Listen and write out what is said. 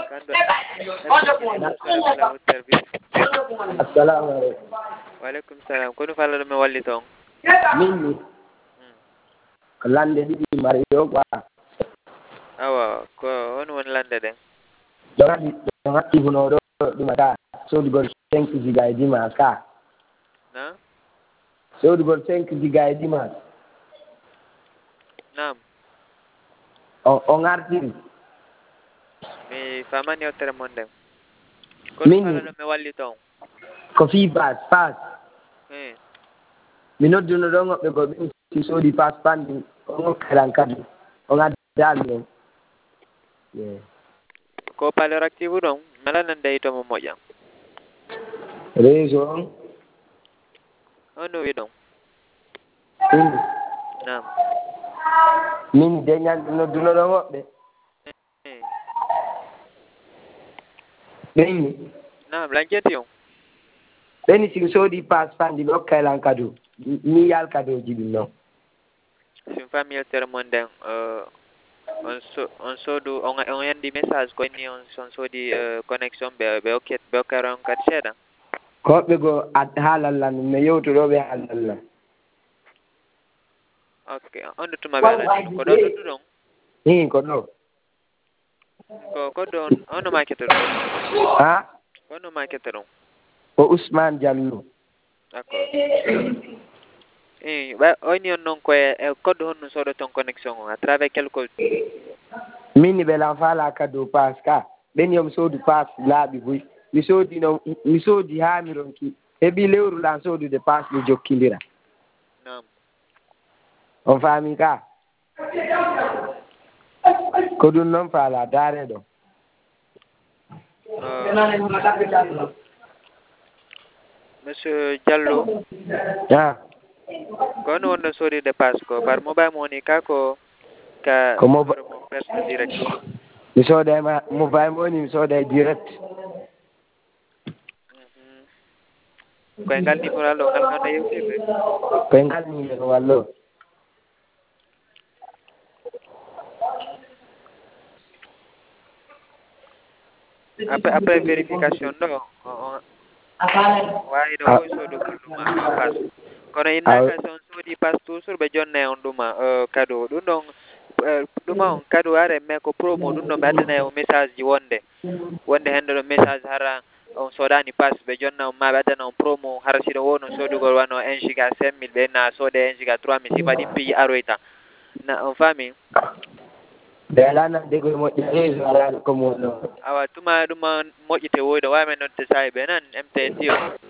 Kando salamu service. Assalamu alaikum. Walaikum salam. Kono fala me walli ton. Minni lande ɗiɗi mari ɗo quoi. Awa ko on won lande den. ɗon hatti huno ɗo ɗumata sodugol 5 giga e dimas ka. Na? Sodugol 5 giga e dimas. Naam. O ngartiri. Mi famani yewtere mon den. Min Kono fala me walli ton. ko fi pas. Eh. Mi nodduno ɗon woɓɓe ko ɓen si soodi pas panɗi o hokkiran kadi o ngaddami on. Ko paleur active don mala nan dey to mo moƴƴa. Réseau on On wi don. Naam. min deñan nodduno ɗon woɓɓe Eh. ɓenni Naam lanketi on. ɓeni si soodi pas panɗi ɓe hokkaylan kado mi yal kadoji ɗum noon. Sin fami yewtere mon den on sodu on yandi message ko ni on soodi connection be okkaron kadi seeɗa. ko hoɓɓe goo haalallan mi yewtoɗoɓe haalallan. Ok on ɗo tuma ɓe alani ko ɗo ɗo ɗon. Ko ɗo ko ɗo on no makete ɗum. ha On no makete ɗum. o Ousmane Diallo. D'accord. Oni on non koye code honno soɗo ton connexion o à travers quel code. Min ɓe fala kado pas ka ɓen yomi soodu pas laaɓi boy mi soodi haa mi ronki heɓi lewru lan soodude pas mi jokkidira. Naam. On faami ka ko ɗum noon faala daare ɗo. Monsieur Diallo. Kono wonno soodide pass ko par mobile money ka ko mobile personne direct. Mi sooda ma mobile money mi sooda direct. Koye ngal numéro allo ngal gonɗa yewtirde. Koye ngal numéro wallo. Après vérification ɗo wawi ɗo wowi soodugol ɗuma pass kono innaka son soodi pass toujours ɓe jonna on ɗuma cadeau ɗum ɗon ɗuma on cadeau are mais ko promo ɗum ɗon ɓe addana o message ji wonde hende ɗo message hara on soodani pass ɓe jonna on ma ɓe addana on promo hara siɗo wonno soodugol wano 1 giga 5000 ɓe na soode 1 giga 3000 si faɗi piiji aroyta na on faami. ɓe ala nande koye moƴƴi réseau alaɗo comme wonno. Awa tuma ɗuma moƴƴite woyde wawi men nodde sahi ɓe nan MTN tiyo.